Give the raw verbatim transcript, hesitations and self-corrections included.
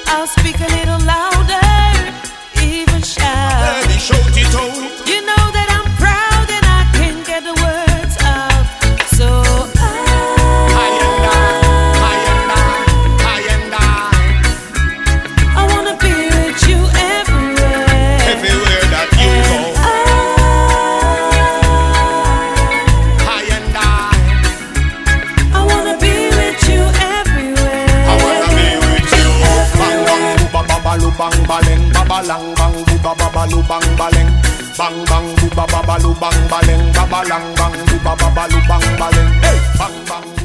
I'll speak a little louder, even shout. Baby, shout it out. You know that I'm proud and I can't get the words out. So I, I and I, I and I, I wanna be with you everywhere. everywhere that you go. I, I and I, I wanna be with you everywhere. I wanna be with you. Bang bang booba babalu bang baleng, babalang bang booba babalu bang baleng. Bang bang booba babalu bang baleng, babalang bang booba babalu bang baleng. Hey, bang bang.